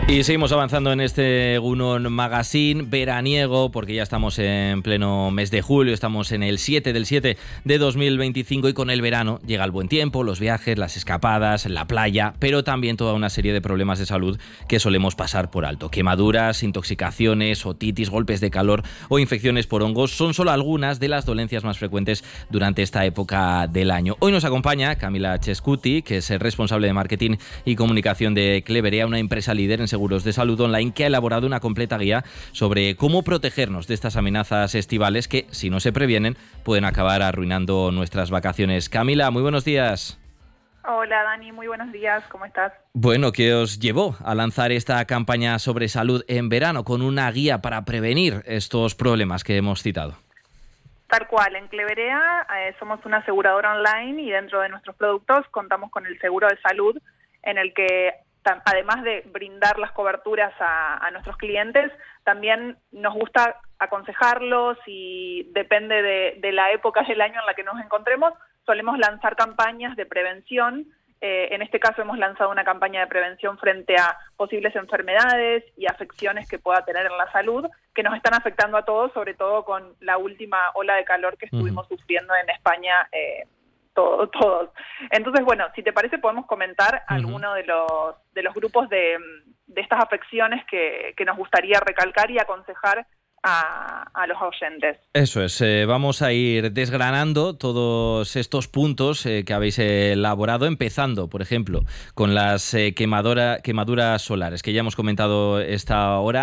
Y seguimos avanzando en este Egunon Magazine veraniego, porque ya estamos en pleno mes de julio, estamos en el 7 del 7 de 2025 y con el verano llega el buen tiempo, los viajes, las escapadas, la playa, pero también toda una serie de problemas de salud que solemos pasar por alto. Quemaduras, intoxicaciones, otitis, golpes de calor o infecciones por hongos son solo algunas de las dolencias más frecuentes durante esta época del año. Hoy nos acompaña Camila Cescuti, que es el responsable de marketing y comunicación de Cleverea, una empresa líder en seguros de salud online que ha elaborado una completa guía sobre cómo protegernos de estas amenazas estivales que, si no se previenen, pueden acabar arruinando nuestras vacaciones. Camila, muy buenos días. Hola Dani, muy buenos días, ¿cómo estás? Bueno, ¿qué os llevó a lanzar esta campaña sobre salud en verano con una guía para prevenir estos problemas que hemos citado? Tal cual, en Cleverea somos una aseguradora online y dentro de nuestros productos contamos con el seguro de salud en el que además de brindar las coberturas a nuestros clientes, también nos gusta aconsejarlos y depende de la época del año en la que nos encontremos, solemos lanzar campañas de prevención. En este caso hemos lanzado una campaña de prevención frente a posibles enfermedades y afecciones que pueda tener en la salud, que nos están afectando a todos, sobre todo con la última ola de calor que estuvimos sufriendo en España todos. Entonces, bueno, si te parece podemos comentar algunos de los grupos de estas afecciones que nos gustaría recalcar y aconsejar a los oyentes. Eso es, vamos a ir desgranando todos estos puntos que habéis elaborado, empezando, por ejemplo, con las quemaduras solares, que ya hemos comentado esta hora,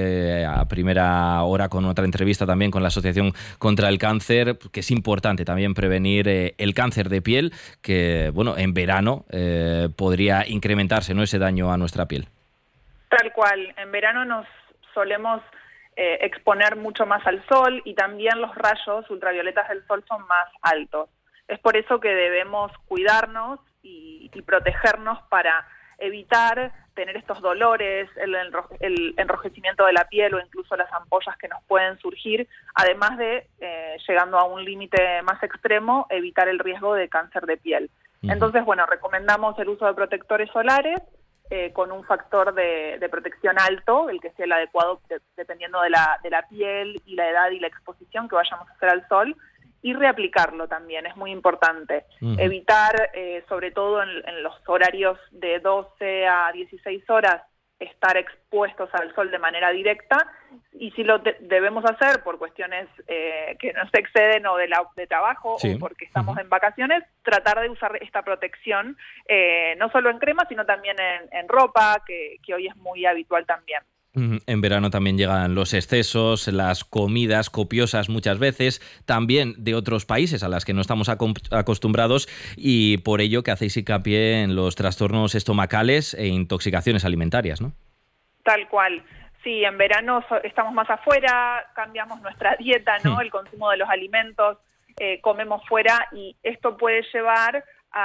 a primera hora con otra entrevista también con la Asociación contra el Cáncer, que es importante también prevenir el cáncer de piel, que bueno, en verano podría incrementarse, ¿no?, ese daño a nuestra piel. Tal cual, en verano nos solemos exponer mucho más al sol y también los rayos ultravioletas del sol son más altos. Es por eso que debemos cuidarnos y protegernos para evitar tener estos dolores, el enrojecimiento de la piel o incluso las ampollas que nos pueden surgir, además de, llegando a un límite más extremo, evitar el riesgo de cáncer de piel. Entonces, bueno, recomendamos el uso de protectores solares, con un factor de protección alto, el que sea el adecuado dependiendo de la piel y la edad y la exposición que vayamos a hacer al sol, y reaplicarlo también, es muy importante. Evitar, sobre todo en los horarios de 12 a 16 horas, estar expuestos al sol de manera directa, y si lo debemos hacer por cuestiones que nos exceden o de trabajo o porque estamos en vacaciones, tratar de usar esta protección no solo en crema, sino también en ropa, que hoy es muy habitual también. En verano también llegan los excesos, las comidas copiosas muchas veces, también de otros países a las que no estamos acostumbrados, y por ello que hacéis hincapié en los trastornos estomacales e intoxicaciones alimentarias, ¿no? Tal cual. Sí, en verano estamos más afuera, cambiamos nuestra dieta, ¿no? El consumo de los alimentos, comemos fuera, y esto puede llevar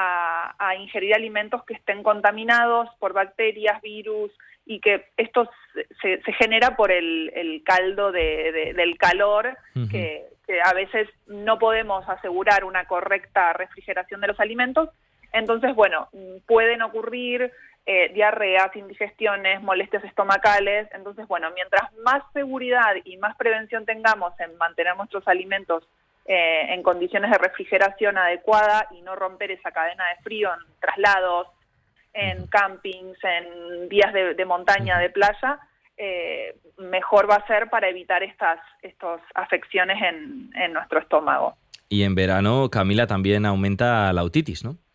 a ingerir alimentos que estén contaminados por bacterias, virus, y que esto se genera por el caldo del calor, que a veces no podemos asegurar una correcta refrigeración de los alimentos. Entonces, bueno, pueden ocurrir diarreas, indigestiones, molestias estomacales. Entonces, bueno, mientras más seguridad y más prevención tengamos en mantener nuestros alimentos en condiciones de refrigeración adecuada y no romper esa cadena de frío en traslados, en campings, en días de montaña, de playa, mejor va a ser para evitar estas afecciones en nuestro estómago. Y en verano, Camila, también aumenta la otitis, ¿no?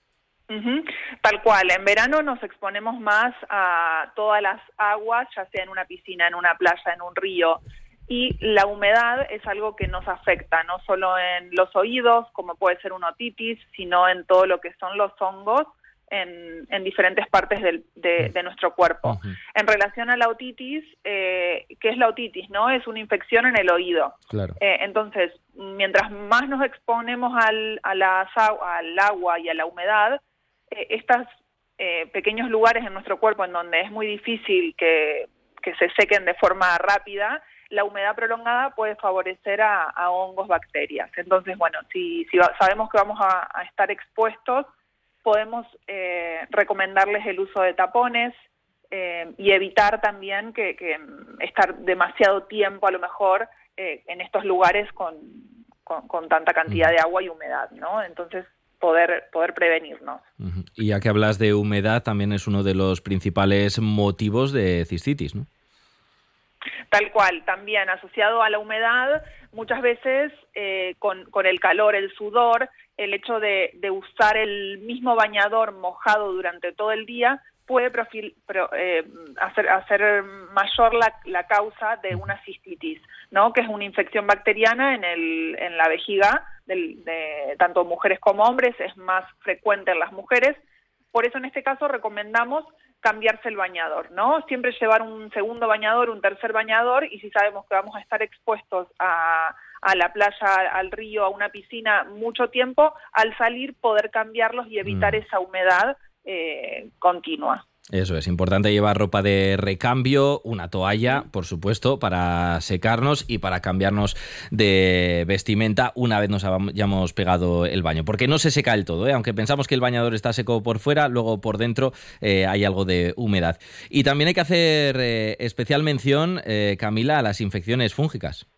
Tal cual, en verano nos exponemos más a todas las aguas, ya sea en una piscina, en una playa, en un río, y la humedad es algo que nos afecta, no solo en los oídos, como puede ser una otitis, sino en todo lo que son los hongos, en diferentes partes de nuestro cuerpo. En relación a la otitis, ¿qué es la otitis? ¿No? Es una infección en el oído. Claro. Entonces, mientras más nos exponemos al agua y a la humedad, estos pequeños lugares en nuestro cuerpo en donde es muy difícil que se sequen de forma rápida, la humedad prolongada puede favorecer a hongos, bacterias. Entonces, bueno, si sabemos que vamos a estar expuestos, podemos recomendarles el uso de tapones, y evitar también que estar demasiado tiempo a lo mejor en estos lugares con tanta cantidad de agua y humedad, ¿no? Entonces poder prevenirnos. Y ya que hablas de humedad, también es uno de los principales motivos de cistitis, ¿no? Tal cual, también asociado a la humedad, muchas veces con el calor, el sudor, el hecho de usar el mismo bañador mojado durante todo el día puede hacer mayor la causa de una cistitis, ¿no? Que es una infección bacteriana en la vejiga de tanto mujeres como hombres, es más frecuente en las mujeres. Por eso en este caso recomendamos cambiarse el bañador, ¿no? Siempre llevar un segundo bañador, un tercer bañador, y si sabemos que vamos a estar expuestos a la playa, al río, a una piscina mucho tiempo, al salir poder cambiarlos y evitar esa humedad continua. Eso es, importante llevar ropa de recambio, una toalla, por supuesto, para secarnos y para cambiarnos de vestimenta una vez nos hayamos pegado el baño. Porque no se seca del todo, ¿eh? Aunque pensamos que el bañador está seco por fuera, luego por dentro hay algo de humedad. Y también hay que hacer especial mención, Camila, a las infecciones fúngicas.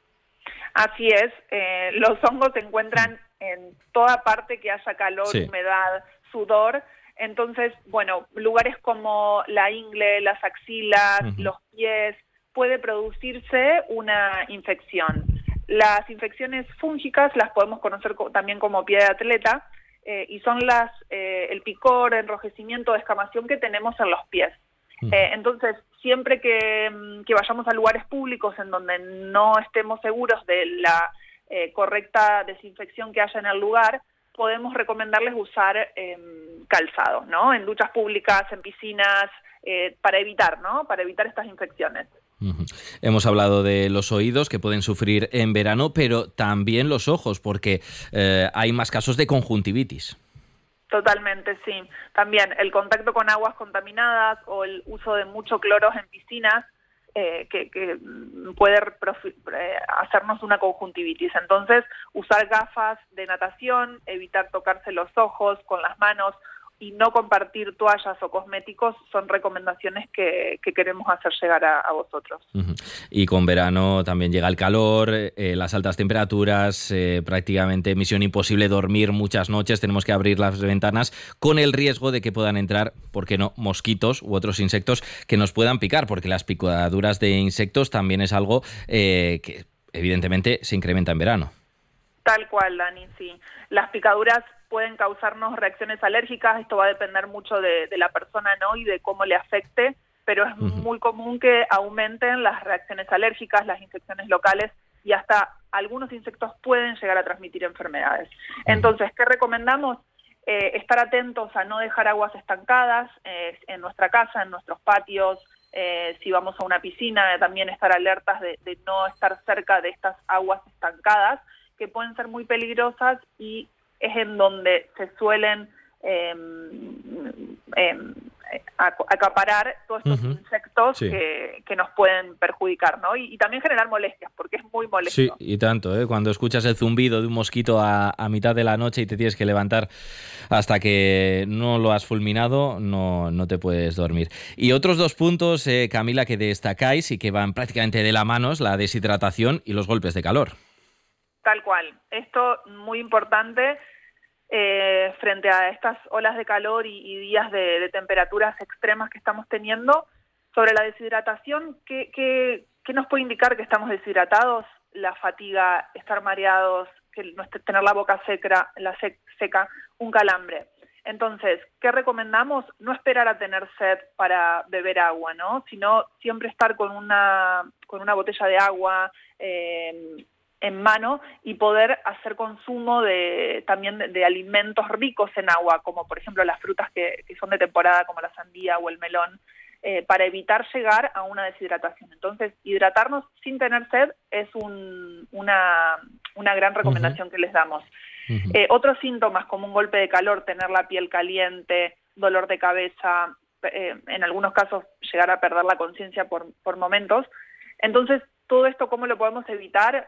Así es, los hongos se encuentran en toda parte que haya calor, humedad, sudor. Entonces, bueno, lugares como la ingle, las axilas, los pies, puede producirse una infección. Las infecciones fúngicas las podemos conocer también como pie de atleta y son el picor, enrojecimiento, descamación que tenemos en los pies. Entonces, siempre que vayamos a lugares públicos en donde no estemos seguros de la correcta desinfección que haya en el lugar, podemos recomendarles usar calzado, ¿no? En duchas públicas, en piscinas, para evitar estas infecciones. Hemos hablado de los oídos que pueden sufrir en verano, pero también los ojos, porque hay más casos de conjuntivitis. Totalmente, sí. También el contacto con aguas contaminadas o el uso de mucho cloro en piscinas que puede hacernos una conjuntivitis. Entonces, usar gafas de natación, evitar tocarse los ojos con las manos y no compartir toallas o cosméticos son recomendaciones que queremos hacer llegar a vosotros. Y con verano también llega el calor, las altas temperaturas, prácticamente misión imposible dormir muchas noches, tenemos que abrir las ventanas con el riesgo de que puedan entrar, ¿por qué no?, mosquitos u otros insectos que nos puedan picar, porque las picaduras de insectos también es algo que evidentemente se incrementa en verano. Tal cual, Dani, sí. Las picaduras pueden causarnos reacciones alérgicas, esto va a depender mucho de la persona, ¿no?, y de cómo le afecte, pero es muy común que aumenten las reacciones alérgicas, las infecciones locales, y hasta algunos insectos pueden llegar a transmitir enfermedades. Entonces, ¿qué recomendamos? Estar atentos a no dejar aguas estancadas en nuestra casa, en nuestros patios. Si vamos a una piscina, también estar alertas de no estar cerca de estas aguas estancadas, que pueden ser muy peligrosas y es en donde se suelen acaparar todos estos insectos que nos pueden perjudicar, ¿no? Y también generar molestias, porque es muy molesto. Sí, y tanto, ¿eh? Cuando escuchas el zumbido de un mosquito a mitad de la noche y te tienes que levantar hasta que no lo has fulminado, no te puedes dormir. Y otros dos puntos, Camila, que destacáis y que van prácticamente de la mano, es la deshidratación y los golpes de calor. Tal cual. Esto muy importante frente a estas olas de calor y días de temperaturas extremas que estamos teniendo. Sobre la deshidratación, ¿qué nos puede indicar que estamos deshidratados? La fatiga, estar mareados, tener la boca seca, un calambre. Entonces, ¿qué recomendamos? No esperar a tener sed para beber agua, ¿no? Sino siempre estar con una botella de agua en mano y poder hacer consumo también de alimentos ricos en agua, como por ejemplo las frutas que son de temporada, como la sandía o el melón, para evitar llegar a una deshidratación. Entonces, hidratarnos sin tener sed es una gran recomendación que les damos. Otros síntomas como un golpe de calor, tener la piel caliente, dolor de cabeza, en algunos casos llegar a perder la conciencia por momentos. Entonces, todo esto, ¿cómo lo podemos evitar?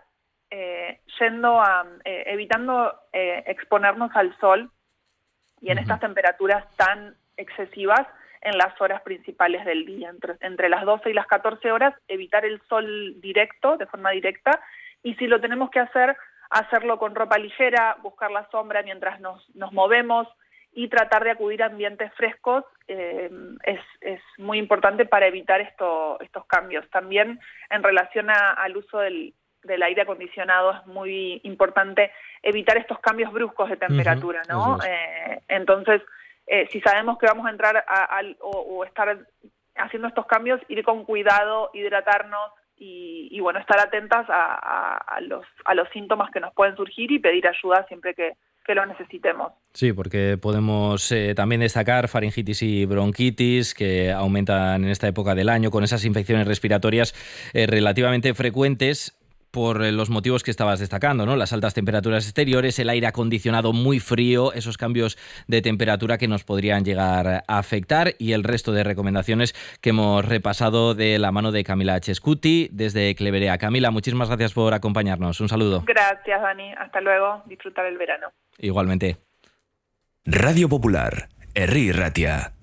Evitando exponernos al sol y en estas temperaturas tan excesivas, en las horas principales del día, entre las 12 y las 14 horas, evitar el sol directo, de forma directa, y si lo tenemos que hacer, hacerlo con ropa ligera, buscar la sombra mientras nos movemos y tratar de acudir a ambientes frescos es muy importante para evitar estos cambios. También en relación al uso del aire acondicionado es muy importante evitar estos cambios bruscos de temperatura, ¿no? Entonces, si sabemos que vamos a entrar o estar haciendo estos cambios, ir con cuidado, hidratarnos y bueno, estar atentas a los síntomas que nos pueden surgir y pedir ayuda siempre que lo necesitemos. Sí, porque podemos también destacar faringitis y bronquitis que aumentan en esta época del año con esas infecciones respiratorias relativamente frecuentes por los motivos que estabas destacando, ¿no? Las altas temperaturas exteriores, el aire acondicionado muy frío, esos cambios de temperatura que nos podrían llegar a afectar y el resto de recomendaciones que hemos repasado de la mano de Camila Chescuti desde Cleverea. Camila, muchísimas gracias por acompañarnos. Un saludo. Gracias, Dani. Hasta luego. Disfrutar el verano. Igualmente. Radio Popular, Herri Ratia.